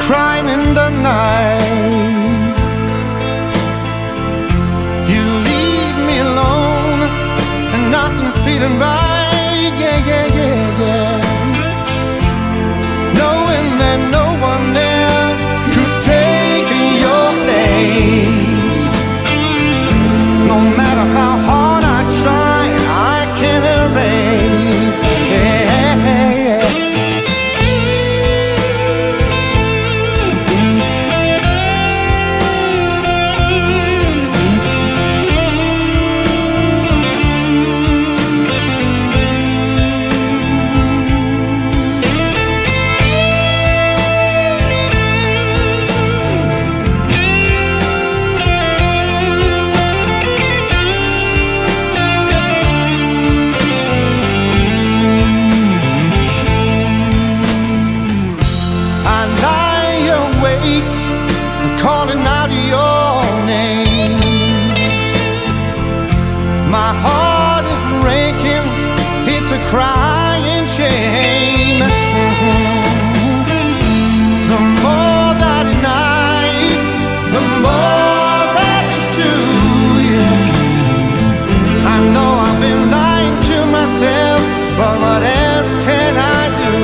crying in the night. You leave me alone and nothing feeling right. Yeah, yeah, yeah, yeah. Knowing that no one else could take your place. No matter how hard I try, I can't erase. Yeah, yeah. Calling out your name. My heart is breaking, it's a crying shame. The more that I deny, the more that is true. Yeah. I know I've been lying to myself, but what else can I do?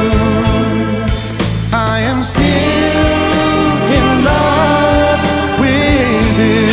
I am still in love with you.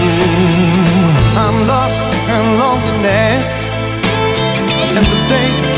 I'm lost in loneliness, and the days